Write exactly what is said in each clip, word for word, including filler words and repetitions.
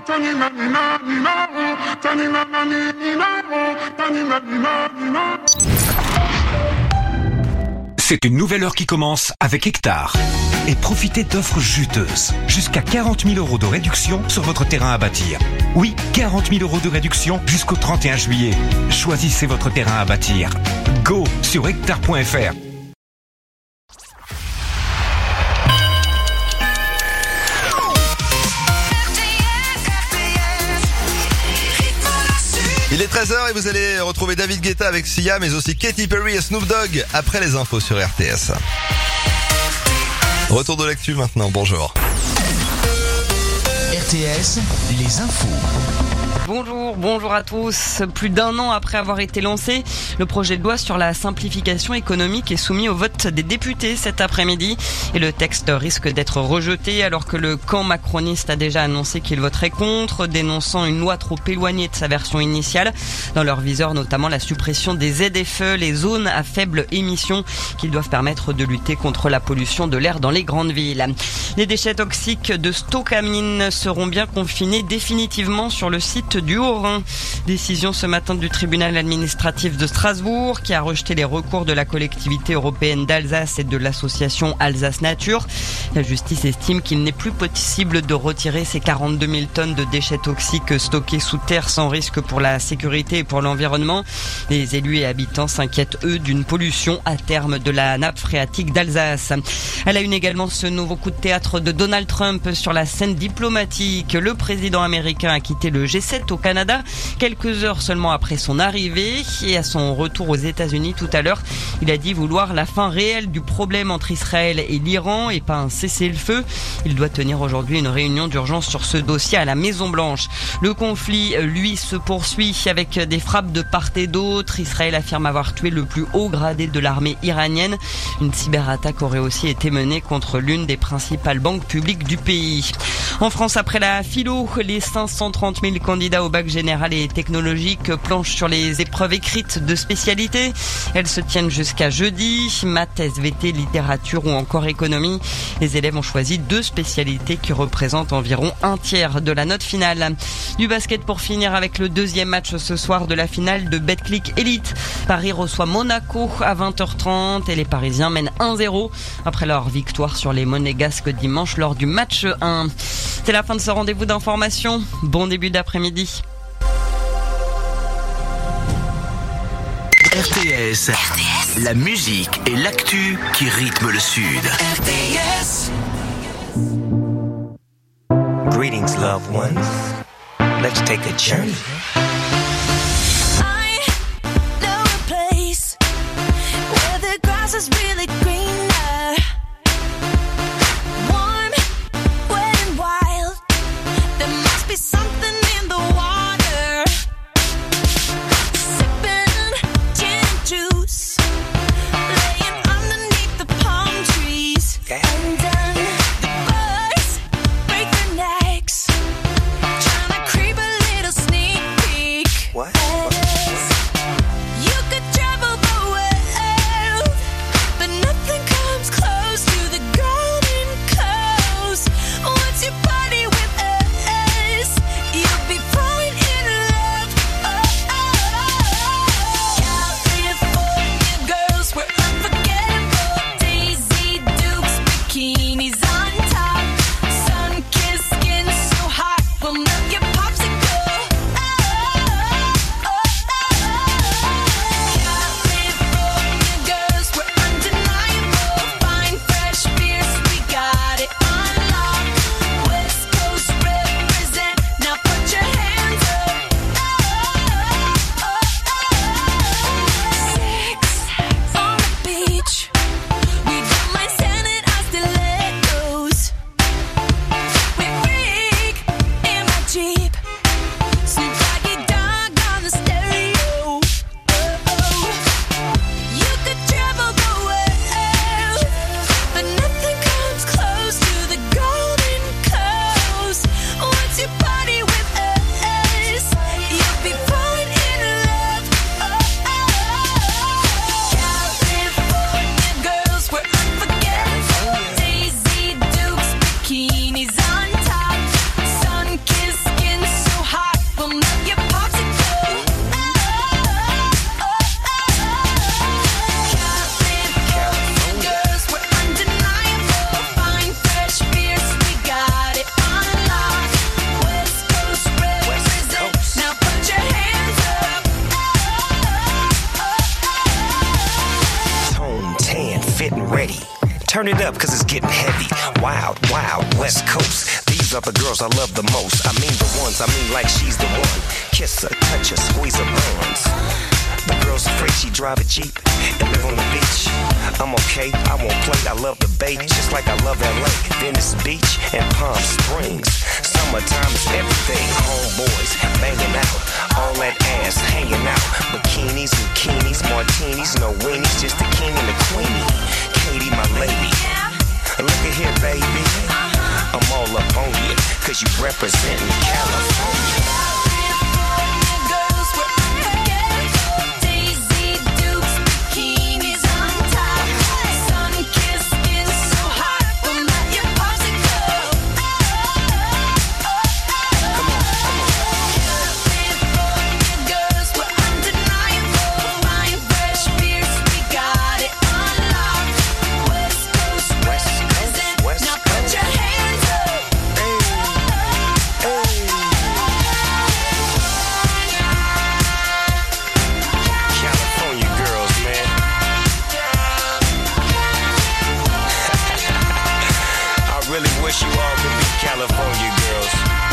C'est une nouvelle heure qui commence avec Hectare. Et profitez d'offres juteuses. Jusqu'à quarante mille euros de réduction sur votre terrain à bâtir. Oui, quarante mille euros de réduction jusqu'au trente et un juillet. Choisissez votre terrain à bâtir. Go sur hectare point f r. Il est treize heures et vous allez retrouver David Guetta avec Sia, mais aussi Katy Perry et Snoop Dogg après les infos sur R T S. Retour de l'actu maintenant, bonjour. R T S, les infos. Bonjour, bonjour à tous. Plus d'un an après avoir été lancé, le projet de loi sur la simplification économique est soumis au vote des députés cet après-midi. Et le texte risque d'être rejeté alors que le camp macroniste a déjà annoncé qu'il voterait contre, dénonçant une loi trop éloignée de sa version initiale. Dans leur viseur, notamment la suppression des Z F E, les zones à faible émission, qui doivent permettre de lutter contre la pollution de l'air dans les grandes villes. Les déchets toxiques de Stocamine seront bien confinés définitivement sur le site du Haut-Rhin. Décision ce matin du tribunal administratif de Strasbourg qui a rejeté les recours de la collectivité européenne d'Alsace et de l'association Alsace Nature. La justice estime qu'il n'est plus possible de retirer ces quarante-deux mille tonnes de déchets toxiques stockés sous terre sans risque pour la sécurité et pour l'environnement. Les élus et habitants s'inquiètent eux d'une pollution à terme de la nappe phréatique d'Alsace. Elle a une également ce nouveau coup de théâtre de Donald Trump sur la scène diplomatique. Le président américain a quitté le G sept au Canada quelques heures seulement après son arrivée et à son retour aux États-Unis tout à l'heure, il a dit vouloir la fin réelle du problème entre Israël et l'Iran et pas un cessez-le-feu. Il doit tenir aujourd'hui une réunion d'urgence sur ce dossier à la Maison-Blanche. Le conflit, lui, se poursuit avec des frappes de part et d'autre. Israël affirme avoir tué le plus haut gradé de l'armée iranienne. Une cyberattaque aurait aussi été menée contre l'une des principales banques publiques du pays. En France, après la philo, les cinq cent trente mille candidats au bac général et technologique planchent sur les épreuves écrites de spécialité. Elles se tiennent jusqu'à jeudi. Maths, S V T, littérature ou encore économie. Les élèves ont choisi deux spécialités qui représentent environ un tiers de la note finale. Du basket pour finir avec le deuxième match ce soir de la finale de Betclic Elite. Paris reçoit Monaco à vingt heures trente et les Parisiens mènent un zéro après leur victoire sur les Monégasques dimanche lors du match un. C'est la fin de ce rendez-vous d'information. Bon début d'après-midi. R T S, R T S, la musique et l'actu qui rythment le Sud. R T S. Greetings, loved ones. Let's take a journey. I know a place where the grass is really greener. Warm, wet and wild. There must be something in the water. Sipping gin and juice, laying underneath the palm trees. Okay. And then the birds break their necks, trying to creep a little sneak peek. What? As you could travel the world, but nothing comes close to the golden coast. Once you party with us, you turn it up cause it's getting heavy. Wild, wild, West Coast. These are the girls I love the most. I mean the ones, I mean like she's the one. Kiss her, touch her, squeeze her bones. The girl's afraid she drive a Jeep and live on the beach. I'm okay, I won't play, I love the bay, just like I love L A, Venice Beach, and Palm Springs. Summertime is everything, homeboys banging out, all that ass hanging out. Bikinis, bikinis, martinis, no weenies, just the king and the queenie. Katie, my lady, look at here, baby, I'm all up on you, cause you representing California. Wish you all could be California girls.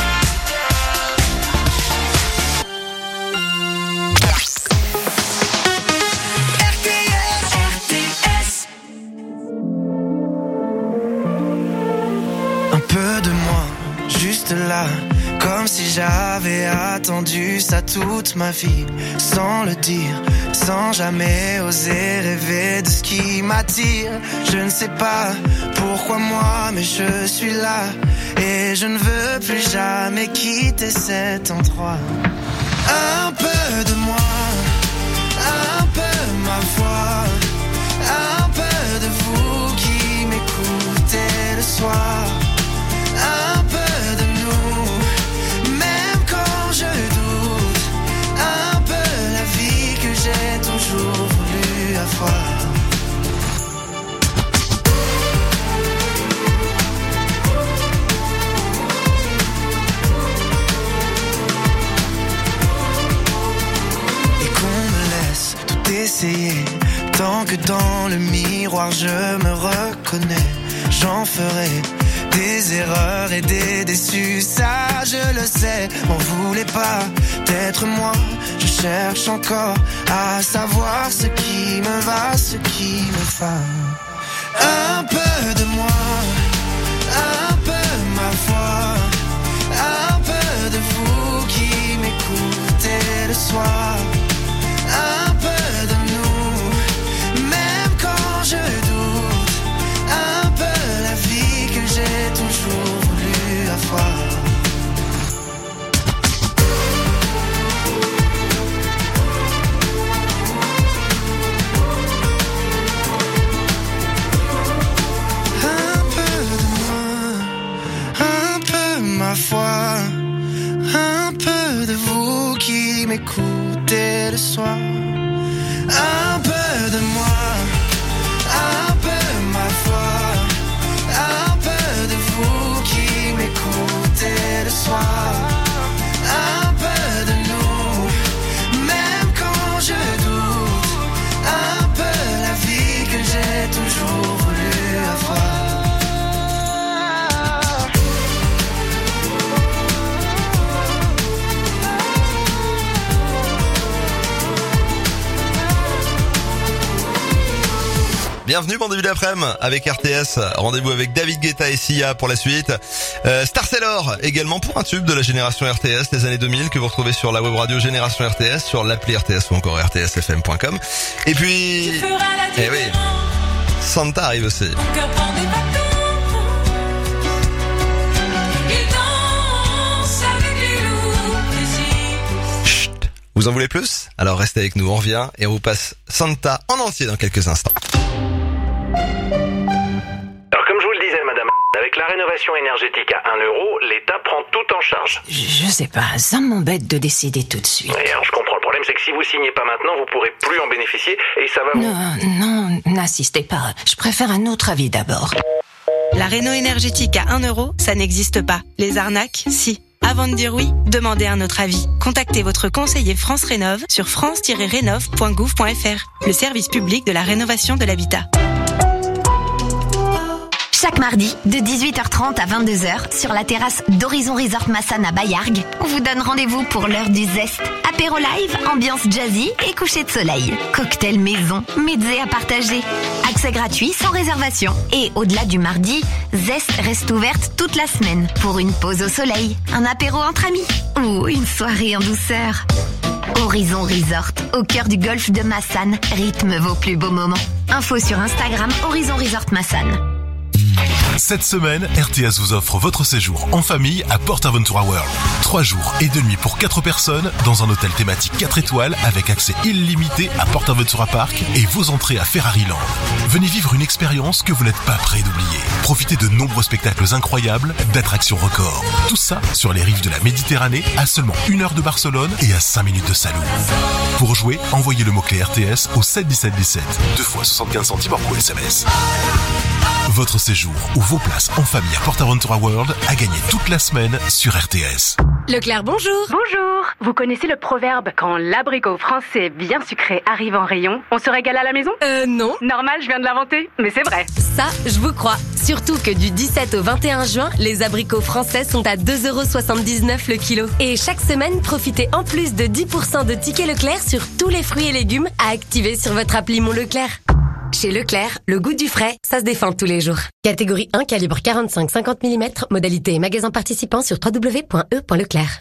R T S, R T S. Un peu de moi, juste là, comme si j'avais attendu ça toute ma vie, sans le dire, sans jamais oser rêver de ce qui m'attire. Je ne sais pas pourquoi moi, mais je suis là, et je ne veux plus jamais quitter cet endroit. Un peu de moi, un peu ma voix, un peu de vous qui m'écoutez le soir, un peu de nous, même quand je doute, un peu la vie que j'ai toujours voulu avoir. Essayer, tant que dans le miroir je me reconnais, j'en ferai des erreurs et des déçus, ça je le sais. M'en voulez pas d'être moi, je cherche encore à savoir ce qui me va, ce qui me va. Un peu de moi, un peu ma voix, un peu de vous qui m'écoutez le soir, un peu de nous, même quand je doute, un peu la vie que j'ai toujours voulu avoir. Un peu de moi, un peu ma foi, un peu de vous qui m'écoutez le soir. Un peu de moi, un peu ma foi, un peu de vous qui m'écoutez le soir, un peu de nous, même quand je doute, un peu la vie que j'ai toujours voulu avoir. Bienvenue, bon début d'après-midi avec R T S. Rendez-vous avec David Guetta et Sia pour la suite. Euh, Star Sailor également pour un tube de la génération R T S des années deux mille que vous retrouvez sur la web radio Génération R T S, sur l'appli R T S ou encore R T S F M point com. Et puis, eh oui, Santa arrive aussi. Chut, vous en voulez plus? Alors restez avec nous, on revient et on vous passe Santa en entier dans quelques instants. Alors comme je vous le disais madame, avec la rénovation énergétique à un euro, l'État prend tout en charge. Je, je sais pas, ça m'embête de décider tout de suite. Et alors je comprends, le problème c'est que si vous signez pas maintenant, vous pourrez plus en bénéficier et ça va vous... Non, non, n'insistez pas, je préfère un autre avis d'abord. La réno énergétique à un euro, ça n'existe pas. Les arnaques, si. Avant de dire oui, demandez un autre avis. Contactez votre conseiller France Rénov sur france tiret rénov point gouv point f r, le service public de la rénovation de l'habitat. Chaque mardi, de dix-huit heures trente à vingt-deux heures, sur la terrasse d'Horizon Resort Massane à Bayargues, on vous donne rendez-vous pour l'heure du zeste. Apéro live, ambiance jazzy et coucher de soleil. Cocktail maison, mezzé à partager. Accès gratuit sans réservation. Et au-delà du mardi, Zest reste ouverte toute la semaine pour une pause au soleil, un apéro entre amis ou une soirée en douceur. Horizon Resort, au cœur du golfe de Massane, rythme vos plus beaux moments. Info sur Instagram Horizon Resort Massane. Cette semaine, R T S vous offre votre séjour en famille à PortAventura World. Trois jours et deux nuits pour quatre personnes dans un hôtel thématique quatre étoiles avec accès illimité à PortAventura Park et vos entrées à Ferrari Land. Venez vivre une expérience que vous n'êtes pas prêt d'oublier. Profitez de nombreux spectacles incroyables, d'attractions records. Tout ça sur les rives de la Méditerranée à seulement une heure de Barcelone et à cinq minutes de Salou. Pour jouer, envoyez le mot-clé R T S au sept dix-sept dix-sept, deux fois soixante-quinze centimes hors coût S M S. Votre séjour ou vos places en famille à PortAventura World à gagner toute la semaine sur R T S. Leclerc, bonjour. Bonjour. Vous connaissez le proverbe « Quand l'abricot français bien sucré arrive en rayon, on se régale à la maison » Euh, non. Normal, je viens de l'inventer, mais c'est vrai. Ça, je vous crois. Surtout que du dix-sept au vingt et un juin, les abricots français sont à deux euros soixante-dix-neuf le kilo. Et chaque semaine, profitez en plus de dix pour cent de tickets Leclerc sur tous les fruits et légumes à activer sur votre appli Mon Leclerc. Chez Leclerc, le goût du frais, ça se défend tous les jours. Catégorie un, calibre quarante-cinq à cinquante millimètres, modalité et magasin participant sur w w w point e point leclerc.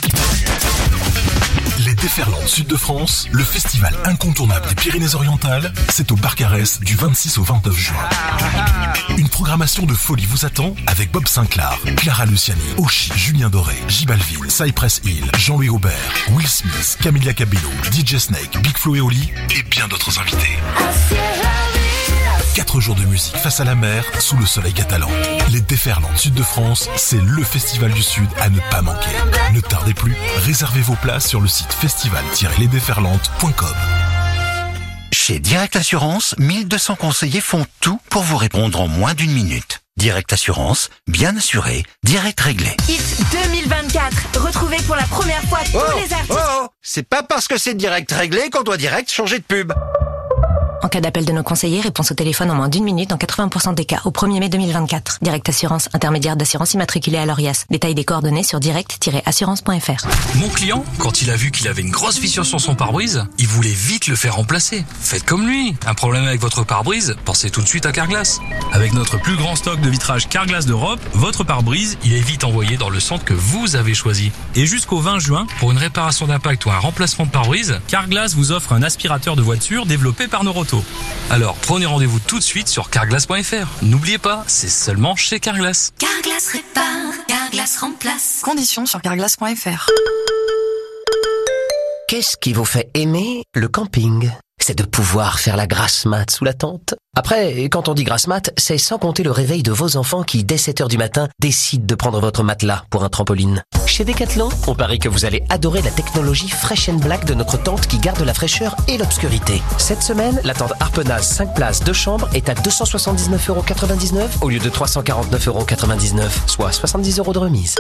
Les Déferlantes Sud de France, le festival incontournable des Pyrénées-Orientales, c'est au Barcarès du vingt-six au vingt-neuf juin. Une programmation de folie vous attend avec Bob Sinclair, Clara Luciani, Oshi, Julien Doré, J Balvin, Cypress Hill, Jean-Louis Aubert, Will Smith, Camilla Cabello, D J Snake, Big Flo et Oli et bien d'autres invités. Quatre jours de musique face à la mer, sous le soleil catalan. Les Déferlantes Sud de France, c'est le festival du Sud à ne pas manquer. Ne tardez plus, réservez vos places sur le site festival tiret les déferlantes point com. Chez Direct Assurance, mille deux cents conseillers font tout pour vous répondre en moins d'une minute. Direct Assurance, bien assuré, direct réglé. Hit deux mille vingt-quatre, retrouvez pour la première fois tous Oh, les artistes. oh, oh, c'est pas parce que c'est direct réglé qu'on doit direct changer de pub. En cas d'appel de nos conseillers, réponse au téléphone en moins d'une minute dans quatre-vingts pour cent des cas au premier mai deux mille vingt-quatre. Direct Assurance, intermédiaire d'assurance immatriculée à l'Orias. Détail des coordonnées sur direct tiret assurance point f r. Mon client, quand il a vu qu'il avait une grosse fissure sur son pare-brise, il voulait vite le faire remplacer. Faites comme lui. Un problème avec votre pare-brise, pensez tout de suite à Carglass. Avec notre plus grand stock de vitrage Carglass d'Europe, votre pare-brise, il est vite envoyé dans le centre que vous avez choisi. Et jusqu'au vingt juin, pour une réparation d'impact ou un remplacement de pare-brise, Carglass vous offre un aspirateur de voiture développé par Noroto. Alors, prenez rendez-vous tout de suite sur carglass point f r. N'oubliez pas, c'est seulement chez Carglass. Carglass répare, Carglass remplace. Conditions sur carglass point f r. Qu'est-ce qui vous fait aimer le camping ? C'est de pouvoir faire la grasse mat sous la tente. Après, quand on dit grasse mat, c'est sans compter le réveil de vos enfants qui, dès sept heures du matin, décident de prendre votre matelas pour un trampoline. Chez Decathlon, on parie que vous allez adorer la technologie Fresh and Black de notre tente qui garde la fraîcheur et l'obscurité. Cette semaine, la tente Harpenaz cinq places deux chambres est à deux cent soixante-dix-neuf euros quatre-vingt-dix-neuf au lieu de trois cent quarante-neuf euros quatre-vingt-dix-neuf, soit soixante-dix euros de remise.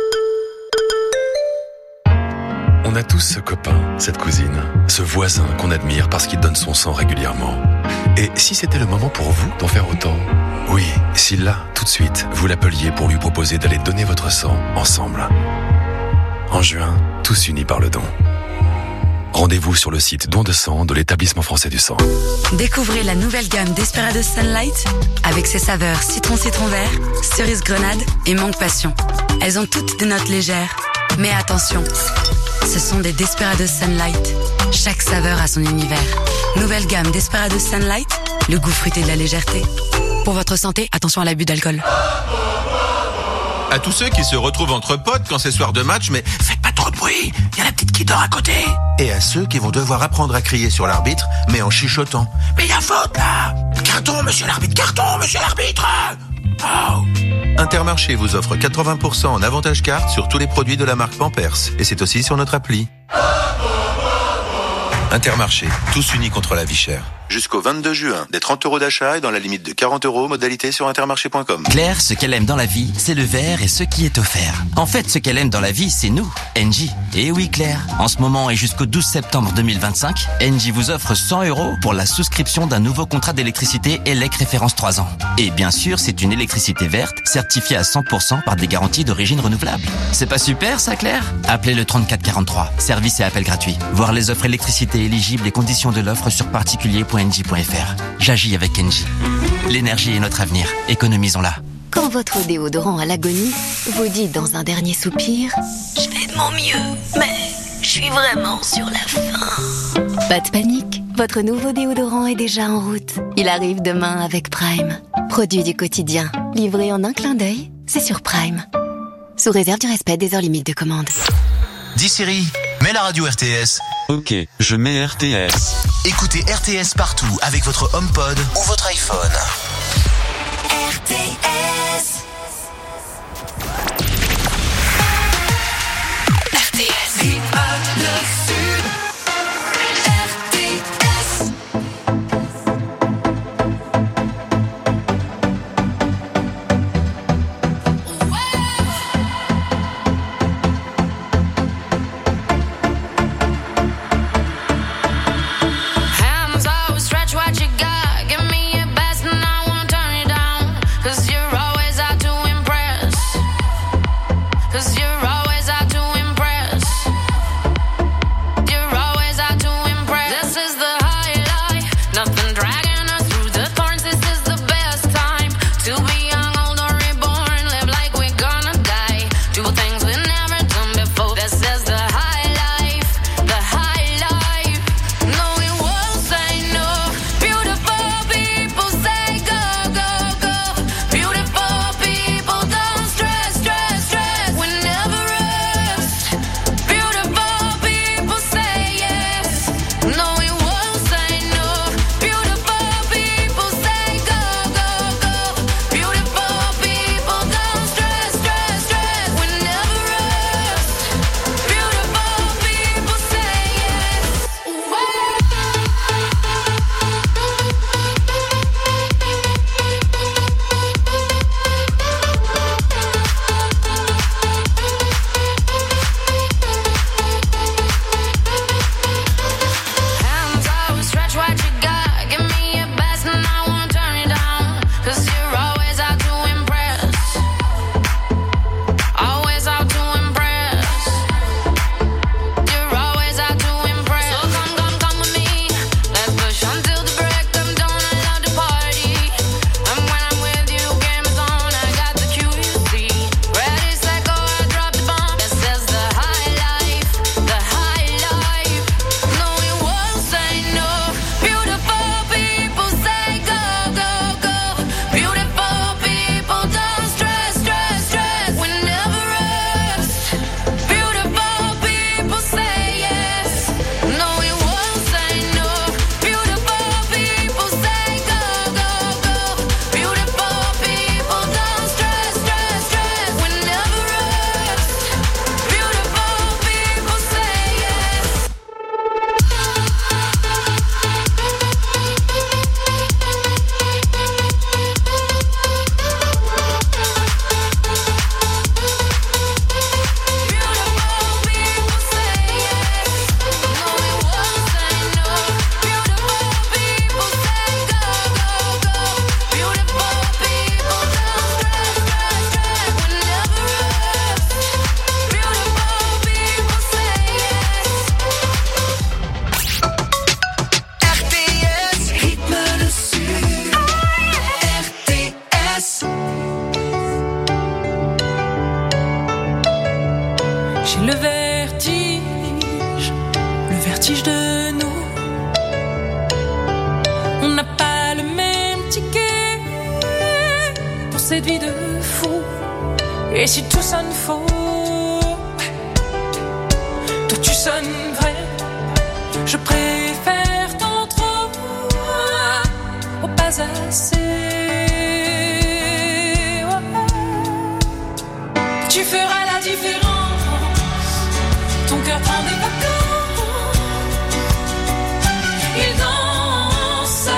On a tous ce copain, cette cousine, ce voisin qu'on admire parce qu'il donne son sang régulièrement. Et si c'était le moment pour vous d'en faire autant ? Oui, si là, tout de suite, vous l'appeliez pour lui proposer d'aller donner votre sang ensemble. En juin, tous unis par le don. Rendez-vous sur le site Don de sang de l'Établissement français du sang. Découvrez la nouvelle gamme Desperados Sunlight avec ses saveurs citron-citron vert, cerise grenade et mangue passion. Elles ont toutes des notes légères. Mais attention, ce sont des Desperados Sunlight. Chaque saveur a son univers. Nouvelle gamme Desperados Sunlight, le goût fruité de la légèreté. Pour votre santé, attention à l'abus d'alcool. À tous ceux qui se retrouvent entre potes quand c'est soir de match, mais faites pas trop de bruit, il y a la petite qui dort à côté. Et à ceux qui vont devoir apprendre à crier sur l'arbitre, mais en chuchotant. Mais il y a faute là. Carton, monsieur l'arbitre, carton, monsieur l'arbitre. Oh. Intermarché vous offre quatre-vingts pour cent en avantage carte sur tous les produits de la marque Pampers. Et c'est aussi sur notre appli. Intermarché, tous unis contre la vie chère. Jusqu'au vingt-deux juin, des trente euros d'achat et dans la limite de quarante euros, modalité sur intermarché point com. Claire, ce qu'elle aime dans la vie, c'est le verre et ce qui est offert. En fait, ce qu'elle aime dans la vie, c'est nous, Engie. Et oui, Claire, en ce moment et jusqu'au douze septembre deux mille vingt-cinq, Engie vous offre cent euros pour la souscription d'un nouveau contrat d'électricité E L E C référence trois ans. Et bien sûr, c'est une électricité verte, certifiée à cent pour cent par des garanties d'origine renouvelable. C'est pas super, ça, Claire? Appelez le trente-quatre quarante-trois. Service et appel gratuit. Voir les offres électricité éligibles et conditions de l'offre sur particulier point engie point f r. J'agis avec Engie. L'énergie est notre avenir. Économisons-la. Quand votre déodorant à l'agonie vous dit dans un dernier soupir « Je fais de mon mieux, mais je suis vraiment sur la fin ». Pas de panique, votre nouveau déodorant est déjà en route. Il arrive demain avec Prime. Produit du quotidien, livré en un clin d'œil, c'est sur Prime. Sous réserve du respect des heures limites de commande. Dis Siri, mets la radio R T S. Ok, je mets R T S. Écoutez R T S partout avec votre HomePod ou votre iPhone. R T S. R T S. Rythme le Sud. R T S. Hands always stretch what you got. Give me your best and I won't turn it down. 'Cause you're always out to impress. 'Cause you're always out to impress. You're always out to impress. This is the highlight. Nothing dragging us through the thorns. This is the best time to be young, old or reborn. Live like we're gonna die. Do things we've never done before. This is the high life. The high life. No, we won't say no. Beautiful people say go, go, go. Beautiful people don't stress, stress, stress. We never rest. Beautiful people say yes. No, we won't say no. Beautiful people say go, go, go. Beautiful people don't stress, stress, stress. We never rest. Beautiful people say yes. Hands always stretch what you got. Give me your best and I won't turn it down. 'Cause you're always out to impress. Always out to impress. You're always out to impress. So come, come, come with me. Let's push until the break of dawn. I love to party. And when I'm with you, game is on. I got the Q, you see. Ready, set, go, I drop the bomb. This is the high life. The high life. No, we won't say no. Beautiful people say go, go, go. Beautiful people don't stress, stress, stress. We never rest. Beautiful people say yes. No, we won't say no. Beautiful people say go, go, go. Beautiful people don't stress, stress, stress. We never rest. Beautiful people say yes. R T S, rythme le Sud. R T S. J'ai le vertige, le vertige de nous. On n'a pas le même ticket pour cette vie de fou. Et si tout sonne faux, toi tu sonnes vrai. Je préfère tant trop au pas assez. Tu feras la différence. Ton cœur prend des vacances. Il danse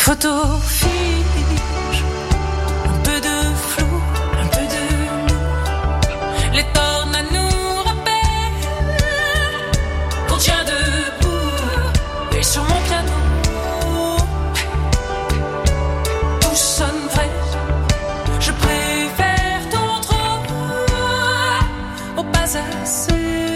photo fiche, un peu de flou, un peu de nous. Les tornades nous rappellent qu'on tient debout. Et sur mon piano, tout sonne vrai. Je préfère ton trop au pas assez.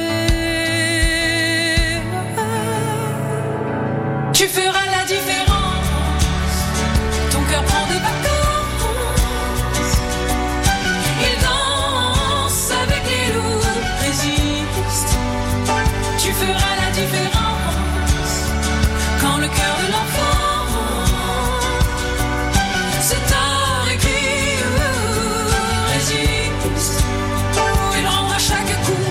Tu feras la différence. Ton cœur prend des vacances. Il danse avec les loups, résiste. Tu feras la différence. Quand le cœur de l'enfant se tord et crie, résiste. Il rendra chaque coup.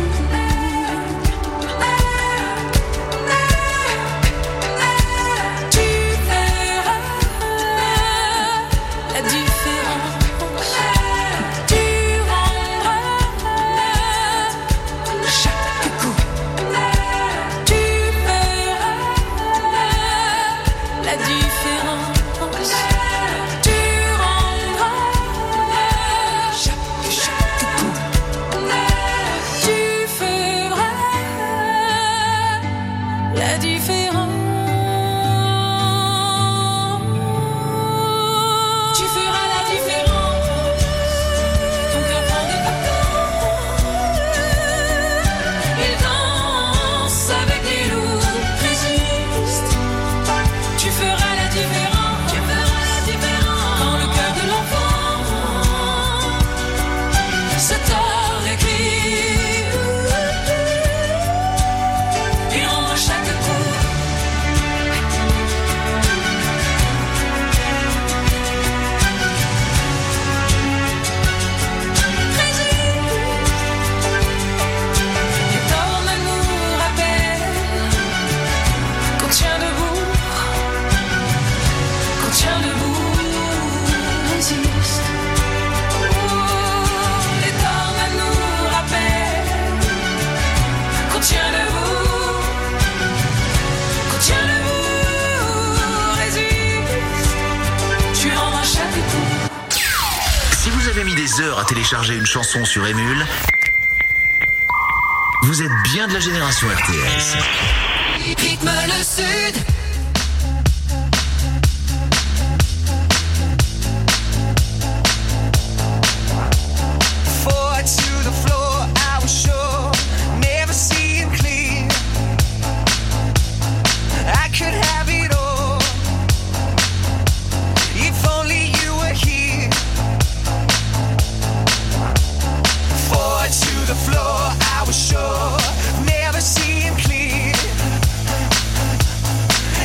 À télécharger une chanson sur Emule, vous êtes bien de la génération R T S. Rythme le Sud. Forward to the floor, I was sure, never seeing clear. I could have it all, if only you were here. Forward to the floor, I was sure, never seeing clear.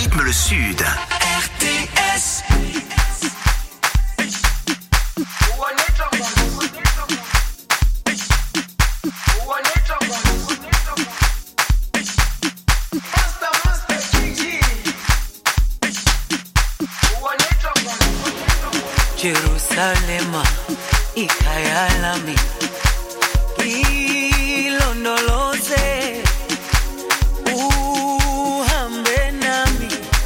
rythme le Sud. R T S. Jerusalema ikhaya lami ilondoloze uhambe nami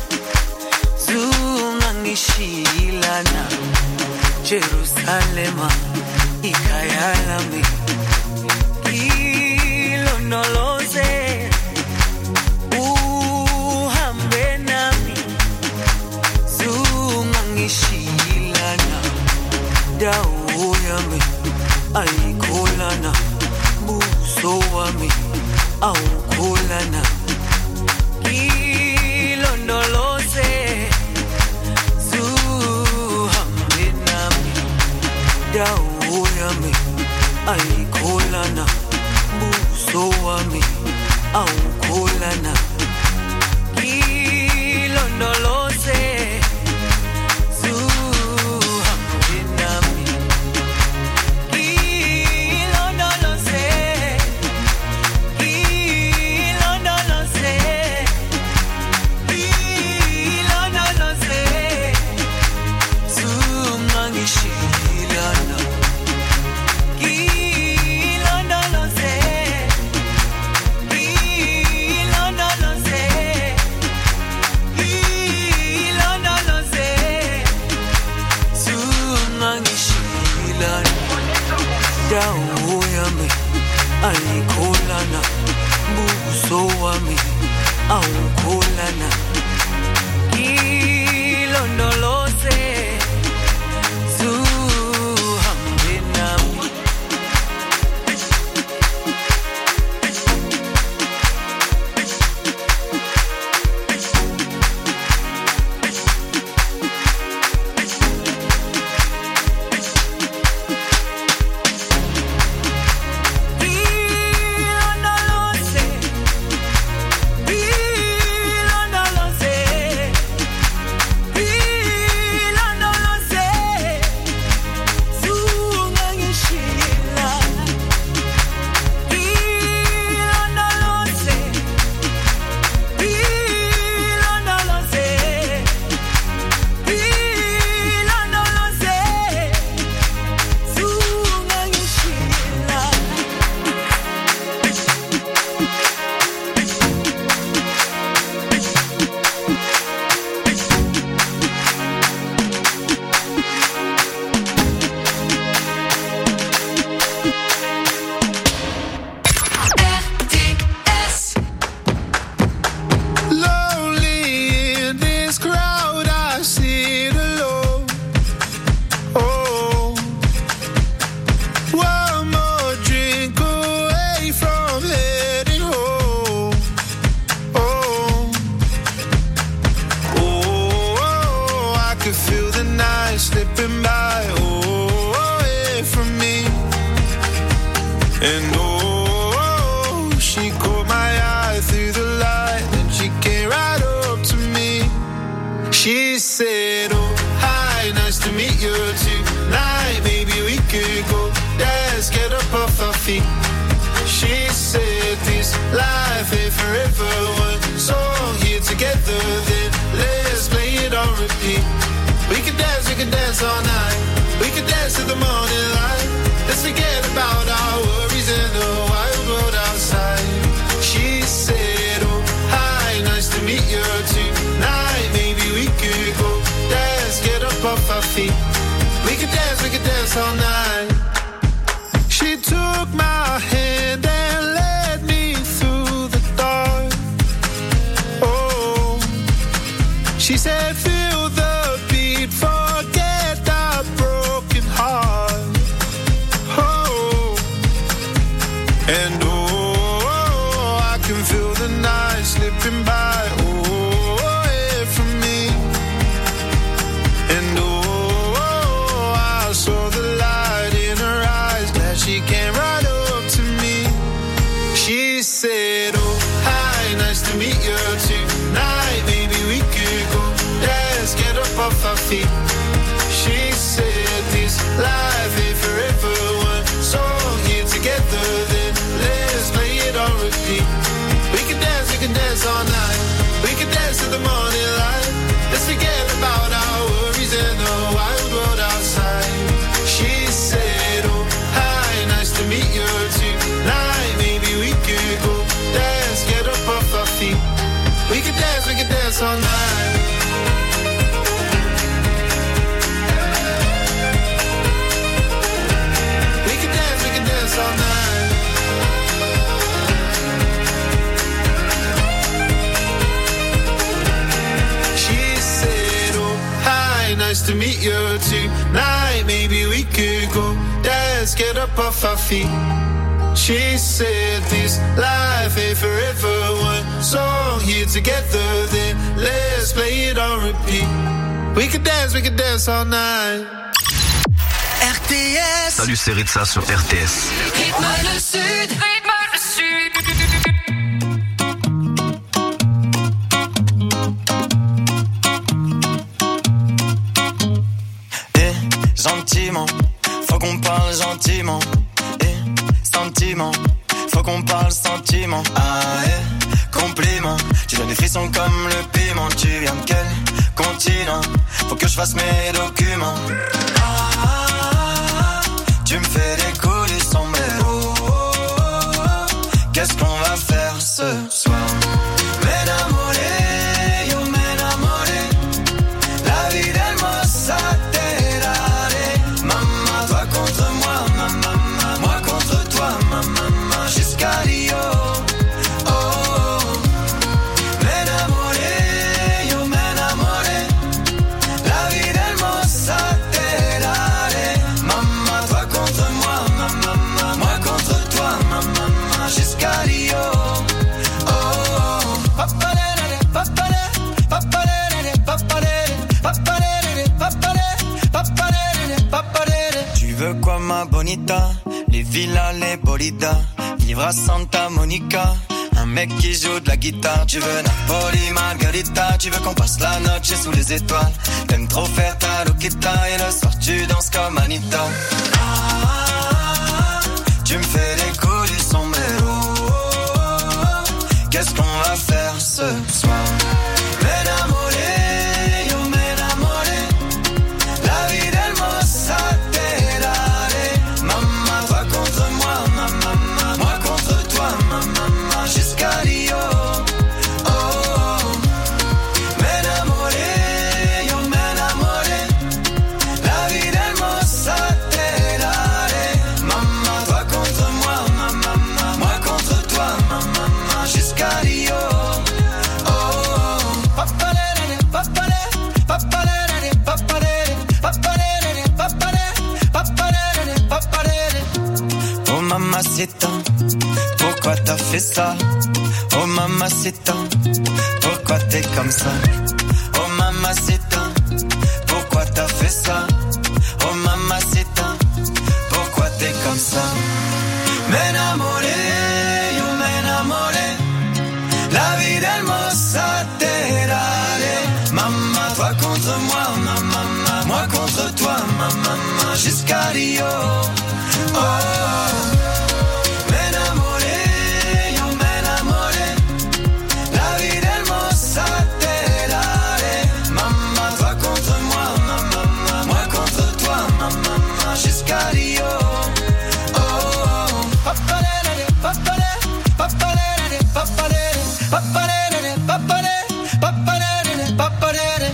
zungangishilana Jerusalema ikhaya lami ilondoloze uhambe nami zungangishilana dawo yami ayikholana buso wami awukholana ilondoloze zuhambe nami dawo yami ayikholana buso wami awukholana ilondoloze dawo yami ayikholana buso wami awukholana ilondoloze zuhambe nami She said, oh, hi, nice to meet you tonight. Maybe we dance all night. We could dance, we could dance all night. She said, oh, hi, nice to meet you tonight. Maybe we could go dance, get up off our feet. She said this life ain't forever. One song here together, then let's play it on repeat. We could dance, we could dance all night. R T S. Salut, c'est Ritza sur R T S. Rythme le sud, rythme le sud. Eh, gentiment, faut qu'on parle gentiment. Sentiment, faut qu'on parle sentiment. Ah eh, compliment. Tu donnes des frissons comme le piment. Tu viens de quel continent? Faut que je fasse mes documents. Ah, ah, ah, tu me fais des coups du sombrero. Oh, oh, oh, qu'est-ce qu'on va faire ce soir? M'enamoré, yo m'enamoré. La vie d'hermosa te daré. Maman, toi contre moi, maman. Moi contre toi, ma maman, jusqu'à Rio. Oh, oh. M'enamoré, yo m'enamoré. La vie d'hermosa te daré. Maman, toi contre moi, ma maman. Moi contre toi, ma maman, jusqu'à Rio. Oh, oh. Papalere, papalere, papalere, papalere, papalere, papalere, papalere, papalere. Tu veux quoi, ma bonita? Les villas, les bolidas, vivre à Santa Monica. Un mec qui joue de la guitare. Tu veux Napoli, Margarita. Tu veux qu'on passe la noche sous les étoiles. T'aimes trop faire ta loquita. Et le soir tu danses comme Anita. Ah, ah, ah, tu me fais des coups du sombrero. Oh, oh, oh, qu'est-ce qu'on va faire ce soir? M'enamoré, yo m'enamoré. La vie d'hermosa te daré. Maman, toi contre moi, ma maman. Moi contre toi, ma maman, jusqu'à Rio. Oh, oh. M'enamoré, yo m'enamoré. La vie d'hermosa te daré. Maman, toi contre moi, ma maman. Moi contre toi, ma maman, jusqu'à Rio. Oh, oh. Papalere, papalere, papalere, papalere, papalere, papalere, papalere, papalere. Oh mamacita, pourquoi t'as fait ça? Oh mamacita, pourquoi t'es comme ça? Oh mamacita, pourquoi t'as fait ça? Oh mamacita, pourquoi t'es comme ça? M'enamoré, yo m'enamoré. La vie d'hermosa te daré. Maman, toi contre moi, ma maman. Moi contre toi, ma maman, jusqu'à Rio. Oh, oh. M'enamoré, yo m'enamoré. La vie d'hermosa te daré. Maman, toi contre moi, ma maman. Moi contre toi, ma maman, jusqu'à Rio. Oh, oh. Papalere, papalere, papalere, papalere, papalere, papalere, papalere, papalere.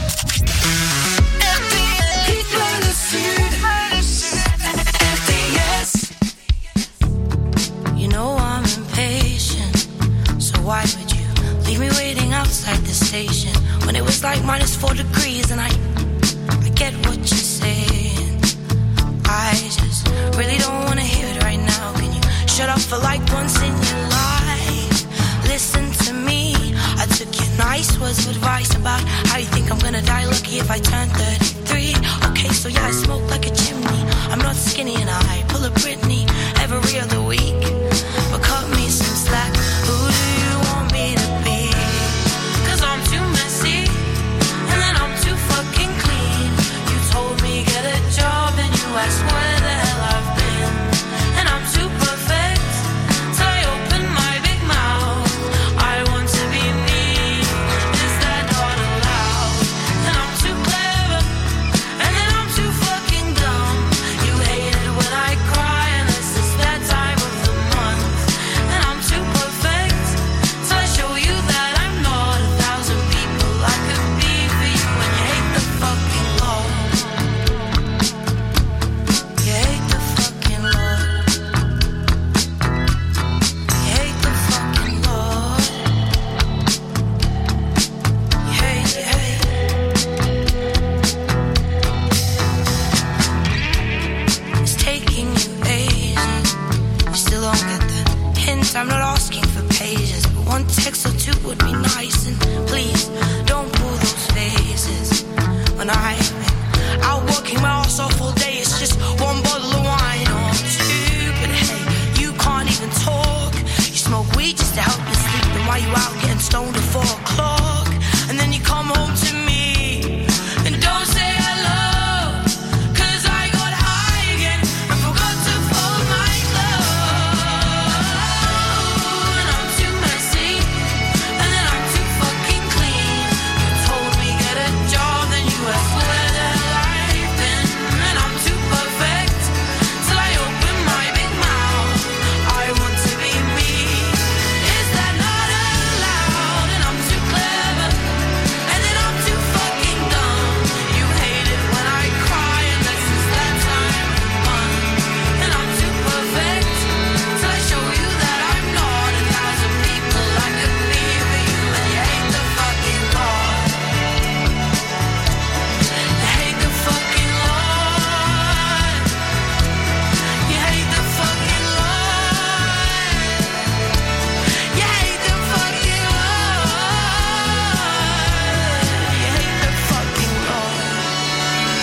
Rythme le sud, R T S. You know I'm impatient, so why would you leave me waiting outside the station when it was like minus four degrees? And I, I get what you're saying. I just really don't wanna hear it right now. Can you shut up for like once in your life? Listen to me. I took your nice words of advice about how you think I'm gonna die lucky if I turn thirty-three. Okay, so yeah, I smoke like a chimney. I'm not skinny and I pull a Britney every other week. But cut me some slack. Who do you want me to be? 'Cause I'm too messy and then I'm too fucking clean. You told me get a job and you asked where the hell I've been. And I'm too perfect till I open my big mouth. I want to be me. Is that not allowed? And I'm too clever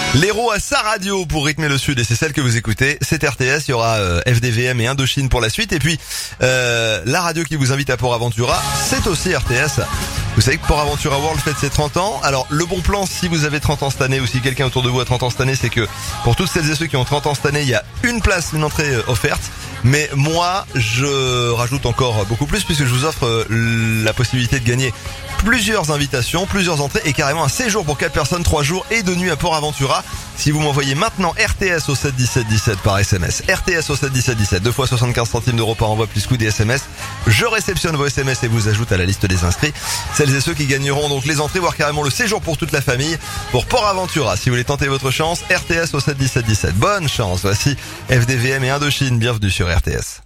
L'héros à sa radio pour rythmer le sud et c'est celle que vous écoutez, c'est R T S, il y aura euh, F D V M et Indochine pour la suite et puis euh, la radio qui vous invite à Port Aventura, c'est aussi R T S. Vous savez que Port Aventura World fête ses trente ans, alors le bon plan si vous avez trente ans cette année ou si quelqu'un autour de vous a trente ans cette année, c'est que pour toutes celles et ceux qui ont trente ans cette année, il y a une place, une entrée euh, offerte. Mais moi, je rajoute encore beaucoup plus puisque je vous offre euh, la possibilité de gagner plusieurs invitations, plusieurs entrées et carrément un séjour pour quatre personnes, trois jours et deux nuits à Port Aventura. Si vous m'envoyez maintenant R T S au sept dix-sept dix-sept par S M S, R T S au sept dix-sept dix-sept, deux fois soixante-quinze centimes d'euros par envoi plus coût des S M S, je réceptionne vos S M S et vous ajoute à la liste des inscrits. Celles et ceux qui gagneront donc les entrées, voire carrément le séjour pour toute la famille pour Port Aventura. Si vous voulez tenter votre chance, R T S au sept dix-sept dix-sept. Bonne chance, voici F D V M et Indochine, bienvenue sur R T S.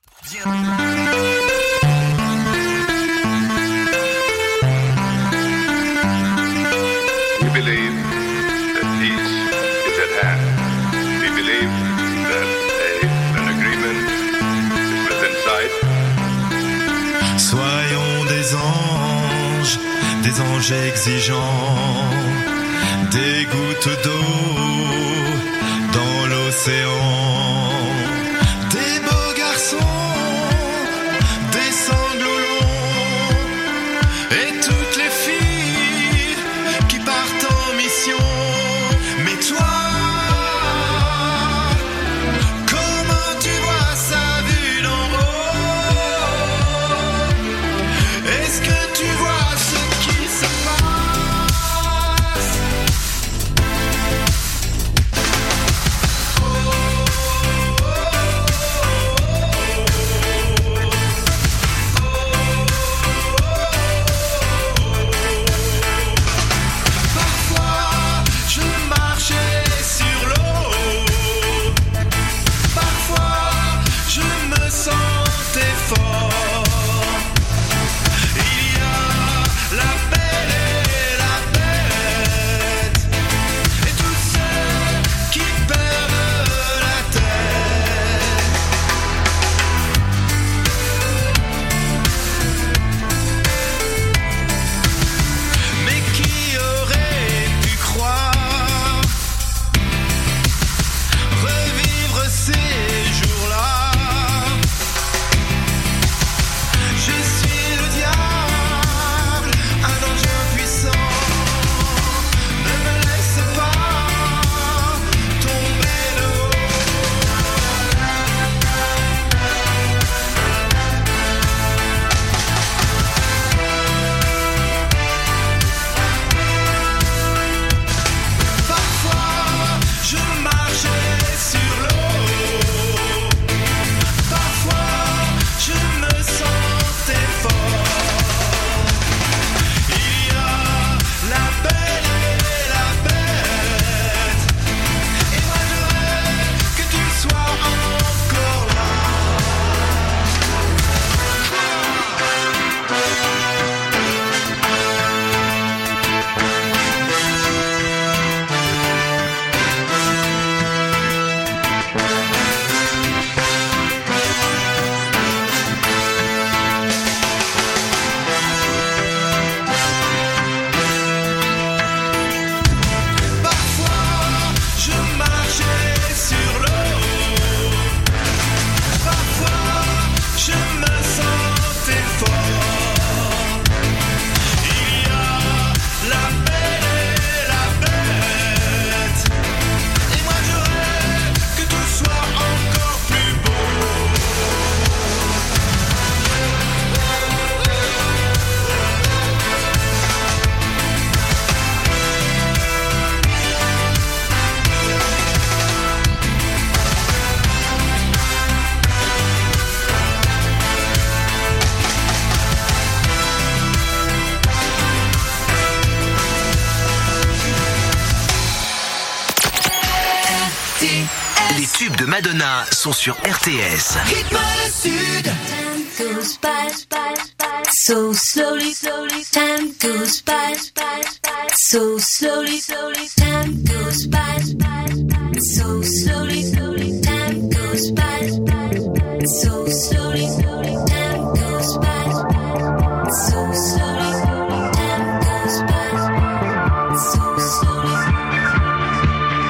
We believe that peace is at hand. We believe that a, an agreement is within sight. Soyons des anges, des anges exigeants, des gouttes d'eau dans l'océan, des beaux garçons, des sanglots longs, et toutes les filles qui partent en mission. Mais toi, comment tu vois ça vu d'en haut? Est-ce que tu vois ce qui se passe? Parfois, je marchais sur l'eau. Parfois, je me sentais fort. Il y a la belle et la bête, et tous ceux qui perdent la tête. Mais qui aurait pu croire revivre ces jours-là? Je suis le diable, un ange impuissant. Ne me laisse pas tomber de Parfois, je marchais sur l'eau. Parfois, je me sentais fort. Il y a la belle et la bête, et moi je rêve que tu sois encore là. Parfois, je marchais sur l'eau. Parfois, je me sentais fort. Il y a la belle et la bête, et moi je rêve que tout soit encore plus beau. Les tubes de Madonna sont sur R T S. Rythme le sud. Time goes by, so slowly, slowly. Time goes by, so slowly, slowly. Time goes by, so slowly, slowly. Time goes by, so slowly, slowly. Time goes by, so slowly, slowly. Time goes by, so slowly.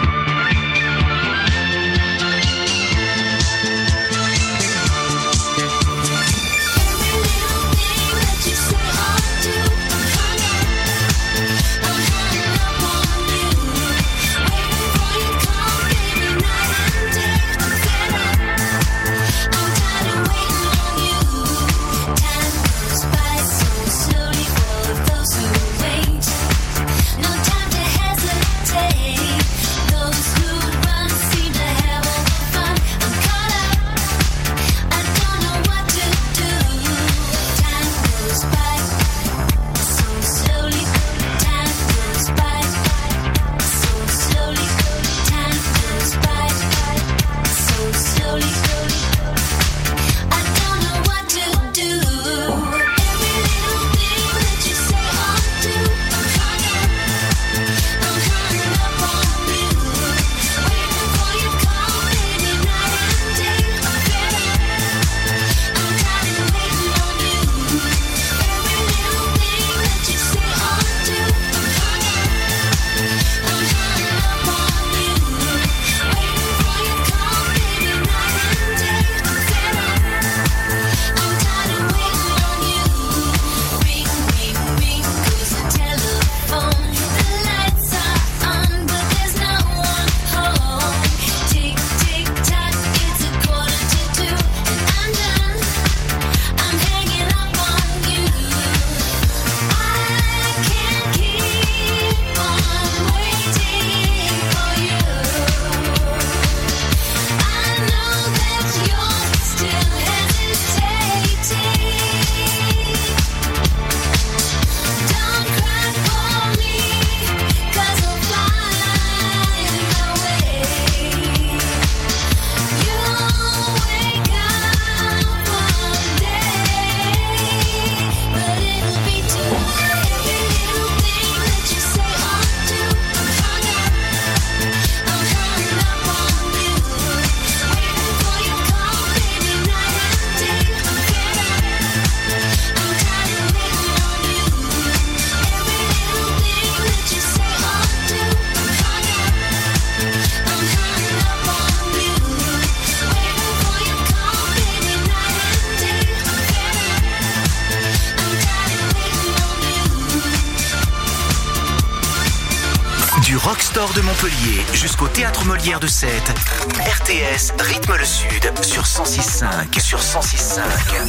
Du Rockstore de Montpellier jusqu'au Théâtre Molière de Sète, R T S rythme le Sud sur cent six virgule cinq. Sur cent six virgule cinq.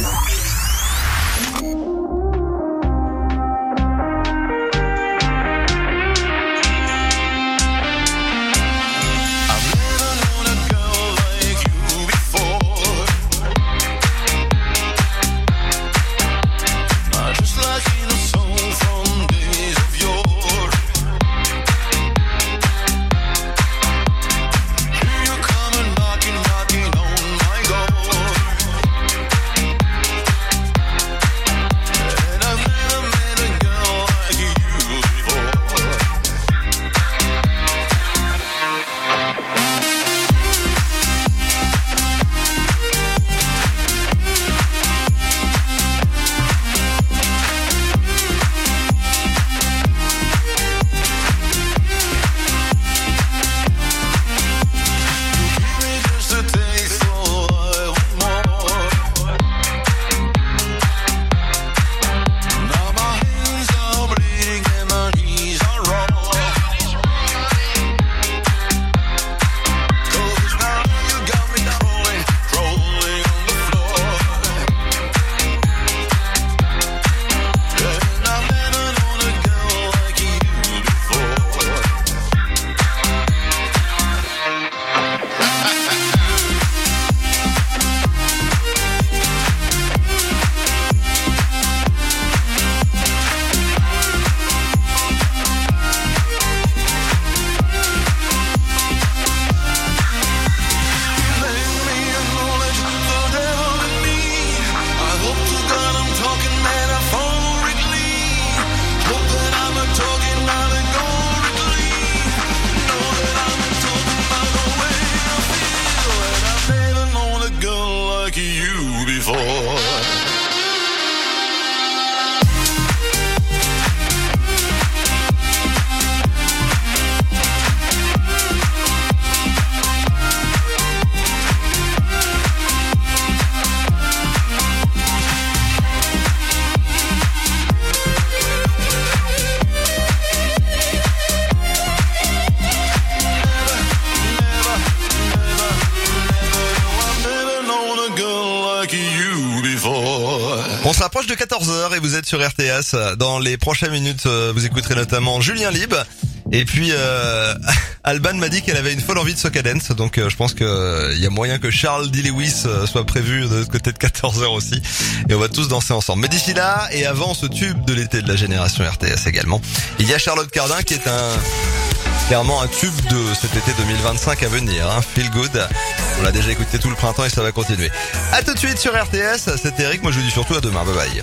On se rapproche de quatorze heures et vous êtes sur R T S. Dans les prochaines minutes, vous écouterez notamment Julien Lieb. Et puis euh, Alban m'a dit qu'elle avait une folle envie de soca dance, donc euh, je pense que euh, y a moyen que Charles D. Lewis euh, soit prévu de l'autre côté de quatorze heures aussi. Et on va tous danser ensemble. Mais d'ici là, et avant ce tube de l'été de la génération R T S également, il y a Charlotte Cardin qui est un clairement un tube de cet été deux mille vingt-cinq à venir. Hein. Feel Good. On l'a déjà écouté tout le printemps et ça va continuer. À tout de suite sur R T S. C'était Eric. Moi je vous dis surtout à demain. Bye bye.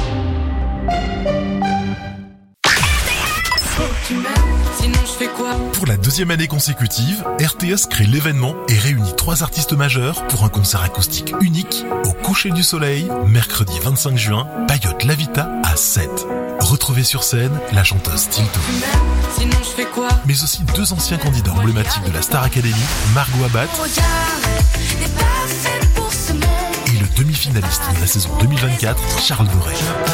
Sinon je fais quoi? Pour la deuxième année consécutive, R T S crée l'événement et réunit trois artistes majeurs pour un concert acoustique unique au coucher du soleil, mercredi vingt-cinq juin, Payotte Lavita à sept. Retrouvez sur scène la chanteuse Stilto. Sinon je fais quoi? Mais aussi deux anciens candidats emblématiques de la Star Academy, Margot Abbat et le demi-finaliste de la saison deux mille vingt-quatre, Charles Doré.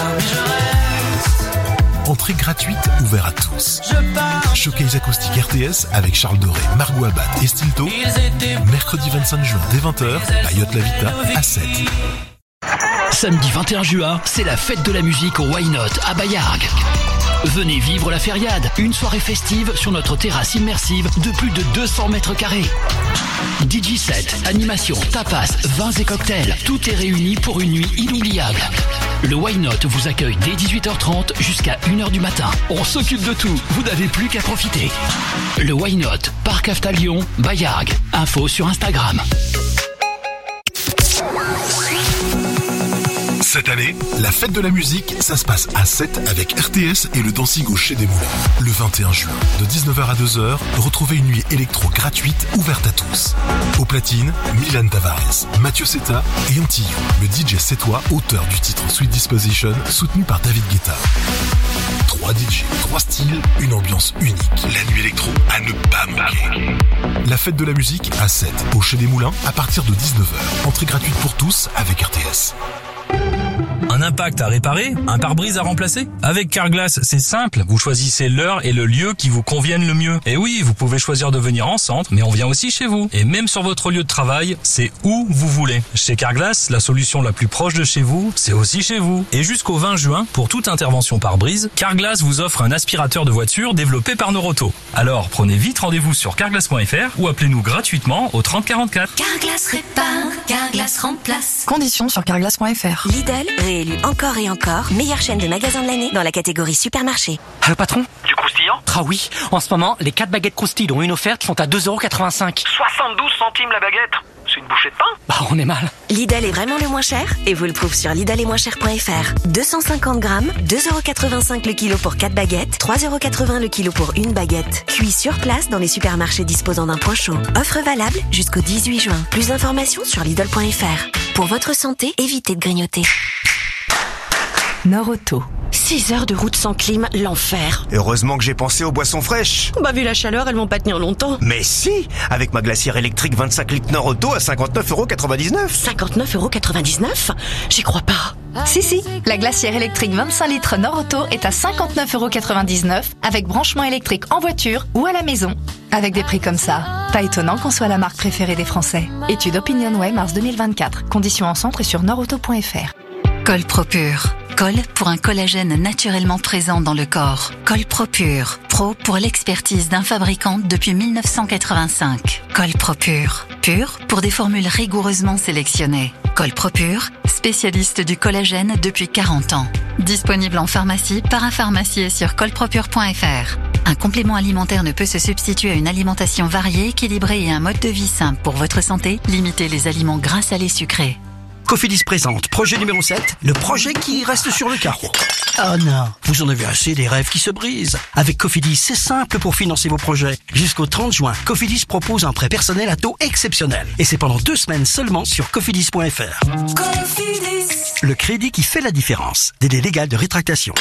Entrée gratuite, ouverte à tous. Showcase acoustique R T S avec Charles Doré, Margot Abbat et Stilto. Mercredi vingt-cinq juin dès vingt heures, Payotte Lavita à sept. Samedi vingt et un juin, c'est la fête de la musique au Why Not à Bayargues. Venez vivre la Fériade, une soirée festive sur notre terrasse immersive de plus de deux cents mètres carrés. D J set, animation, tapas, vins et cocktails, tout est réuni pour une nuit inoubliable. Le Why Not vous accueille dès dix-huit heures trente jusqu'à une heure du matin. On s'occupe de tout, vous n'avez plus qu'à profiter. Le Why Not, Parc Afta Lyon, Bayargues. Info sur Instagram. Cette année, la fête de la musique, ça se passe à sept avec R T S et le dancing au Chez des Moulins. Le vingt et un juin, de dix-neuf heures à deux heures, retrouvez une nuit électro gratuite ouverte à tous. Au platine, Milan Tavares, Mathieu Seta et Antillon, le D J sétois, auteur du titre Sweet Disposition, soutenu par David Guetta. Trois D J, trois styles, une ambiance unique. La nuit électro à ne pas manquer. La fête de la musique à sept, au Chez des Moulins, à partir de dix-neuf heures. Entrée gratuite pour tous avec R T S. Un impact à réparer, un pare-brise à remplacer? Avec Carglass, c'est simple, vous choisissez l'heure et le lieu qui vous conviennent le mieux. Et oui, vous pouvez choisir de venir en centre, mais on vient aussi chez vous. Et même sur votre lieu de travail, c'est où vous voulez. Chez Carglass, la solution la plus proche de chez vous, c'est aussi chez vous. Et jusqu'au vingt juin, pour toute intervention pare-brise, Carglass vous offre un aspirateur de voiture développé par Noroto. Alors, prenez vite rendez-vous sur carglass point f r ou appelez-nous gratuitement au trente quarante-quatre. Carglass répare, Carglass remplace. Conditions sur carglass point f r. Lidl, réélu encore et encore, meilleure chaîne de magasins de l'année dans la catégorie supermarché. Allô patron? Du croustillant? Ah oui, en ce moment, les quatre baguettes croustilles dont une offerte sont à deux euros quatre-vingt-cinq. soixante-douze centimes la baguette. C'est une bouchée de pain? Bah on est mal. Lidl est vraiment le moins cher et vous le prouve sur lidl et moins cher point f r. deux cent cinquante grammes, deux euros quatre-vingt-cinq le kilo pour quatre baguettes, trois euros quatre-vingts le kilo pour une baguette. Cuit sur place dans les supermarchés disposant d'un point chaud. Offre valable jusqu'au dix-huit juin. Plus d'informations sur lidl point f r. Pour votre santé, évitez de grignoter. Noroto. six heures de route sans clim, l'enfer. Heureusement que j'ai pensé aux boissons fraîches. Bah vu la chaleur, elles vont pas tenir longtemps. Mais si, avec ma glacière électrique vingt-cinq litres Noroto à cinquante-neuf euros quatre-vingt-dix-neuf. cinquante-neuf euros quatre-vingt-dix-neuf? J'y crois pas. Si si, la glacière électrique vingt-cinq litres Noroto est à cinquante-neuf euros quatre-vingt-dix-neuf avec branchement électrique en voiture ou à la maison. Avec des prix comme ça, pas étonnant qu'on soit la marque préférée des Français. Étude Opinionway mars deux mille vingt-quatre. Conditions en centre et sur noroto point f r. Col Propure. Col pour un collagène naturellement présent dans le corps. Col Propure. Pro pour l'expertise d'un fabricant depuis mille neuf cent quatre-vingt-cinq. Col Propure. Pur pour des formules rigoureusement sélectionnées. Col Propure, spécialiste du collagène depuis quarante ans. Disponible en pharmacie, parapharmacie et sur colpropure point f r. Un complément alimentaire ne peut se substituer à une alimentation variée, équilibrée et un mode de vie simple pour votre santé. Limitez les aliments gras, salés, sucrés. Cofidis présente projet numéro sept, le projet qui reste sur le carreau. Oh non, vous en avez assez des rêves qui se brisent. Avec Cofidis, c'est simple pour financer vos projets. Jusqu'au trente juin, Cofidis propose un prêt personnel à taux exceptionnel. Et c'est pendant deux semaines seulement sur cofidis point f r. Cofidis. Le crédit qui fait la différence. Délai légal de rétractation.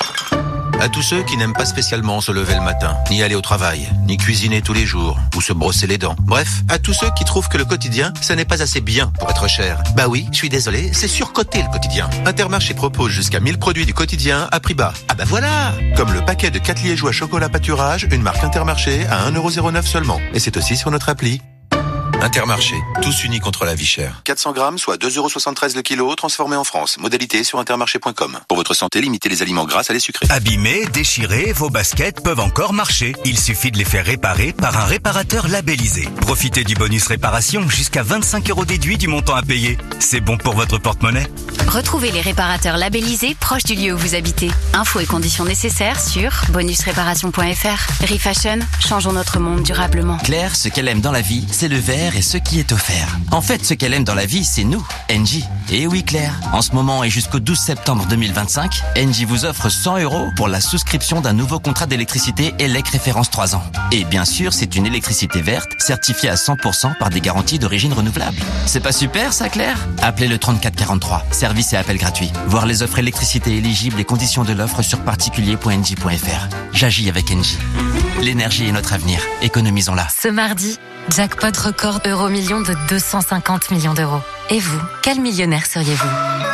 À tous ceux qui n'aiment pas spécialement se lever le matin, ni aller au travail, ni cuisiner tous les jours, ou se brosser les dents. Bref, à tous ceux qui trouvent que le quotidien, ça n'est pas assez bien pour être cher. Bah oui, je suis désolé, c'est surcoté le quotidien. Intermarché propose jusqu'à mille produits du quotidien à prix bas. Ah bah voilà! Comme le paquet de quatre liégeois chocolat pâturage, une marque Intermarché à un euro zéro neuf seulement. Et c'est aussi sur notre appli. Intermarché, tous unis contre la vie chère. quatre cents grammes, soit deux euros soixante-treize le kilo, transformé en France. Modalité sur intermarché point com. Pour votre santé, limitez les aliments gras, salés, sucrés. Abîmés, déchirés, vos baskets peuvent encore marcher. Il suffit de les faire réparer par un réparateur labellisé. Profitez du bonus réparation, jusqu'à vingt-cinq euros déduits du montant à payer. C'est bon pour votre porte-monnaie. Retrouvez les réparateurs labellisés proches du lieu où vous habitez. Infos et conditions nécessaires sur bonus réparation point f r. Refashion, changeons notre monde durablement. Claire, ce qu'elle aime dans la vie, c'est le verre et ce qui est offert. En fait, ce qu'elle aime dans la vie, c'est nous, Engie. Et oui, Claire, en ce moment et jusqu'au douze septembre deux mille vingt-cinq, Engie vous offre cent euros pour la souscription d'un nouveau contrat d'électricité E L E C référence trois ans. Et bien sûr, c'est une électricité verte, certifiée à cent pour cent par des garanties d'origine renouvelable. C'est pas super, ça, Claire? Appelez le trente-quatre quarante-trois. Service et appel gratuit. Voir les offres électricité éligibles et conditions de l'offre sur particulier point engie point f r. J'agis avec Engie. L'énergie est notre avenir. Économisons-la. Ce mardi, jackpot record euro million de deux cent cinquante millions d'euros. Et vous, quel millionnaire seriez-vous?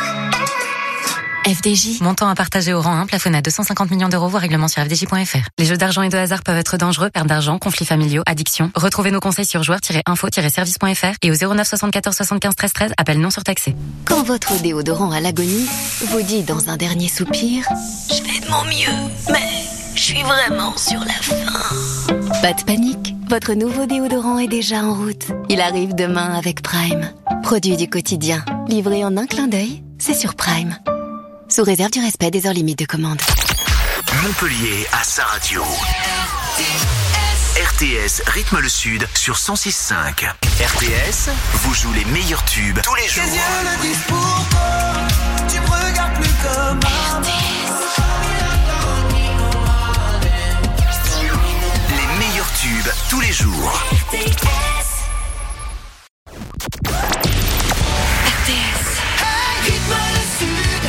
F D J, montant à partager au rang un, plafonné à deux cent cinquante millions d'euros, voire règlement sur f d j point f r. Les jeux d'argent et de hasard peuvent être dangereux, perte d'argent, conflits familiaux, addiction. Retrouvez nos conseils sur joueurs-info-service point f r et au zéro neuf soixante-quatorze soixante-quinze treize treize, appel non surtaxé. Quand votre déodorant à l'agonie vous dit dans un dernier soupir, je fais de mon mieux, mais je suis vraiment sur la fin. Pas de panique, votre nouveau déodorant est déjà en route. Il arrive demain avec Prime. Produit du quotidien, livré en un clin d'œil, c'est sur Prime. Sous réserve du respect des heures limites de commande. Montpellier à sa radio. R T S rythme le sud sur cent six cinq. R T S vous joue les meilleurs tubes tous les jours. Tes yeux le disent pourtant, tu me regardes plus comme un Les meilleurs tubes tous les jours. R T S. R T S. Hey, rythme le sud.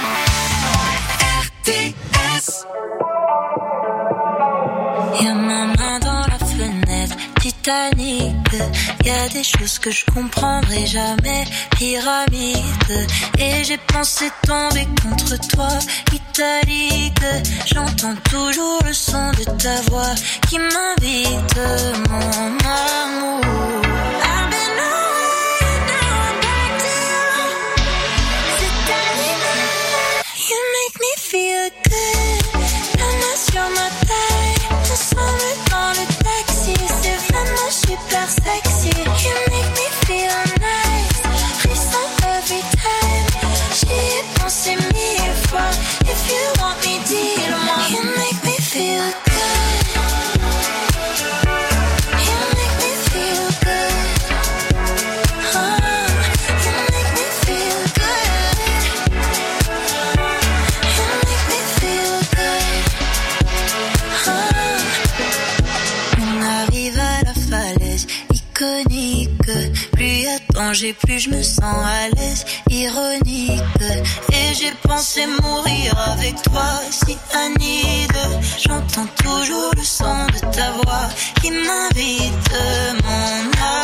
R T S. Y'a ma main dans la fenêtre, petite Titanic. Y a des choses que je comprendrai jamais. Pyramide. Et j'ai pensé tomber contre toi. Italique. J'entends toujours le son de ta voix qui m'invite, mon amour. I've been away, now I'm back to you. C'est terminé. You make me feel good. Nana sur ma taille. Ensemble dans le taxi. C'est vraiment super sexy. You make me feel nice. Frisson every time. J'y ai pensé mille fois. If you want me, dis-le-moi. You make me feel good. You make me feel good. Oh, you make me feel good. You make me feel good. Oh. On arrive à la falaise iconique. Plus y a danger, plus je me sens à l'aise. Ironique. Et j'ai pensé mourir avec toi, si Anide. J'entends toujours le son de ta voix qui m'invite, mon âme.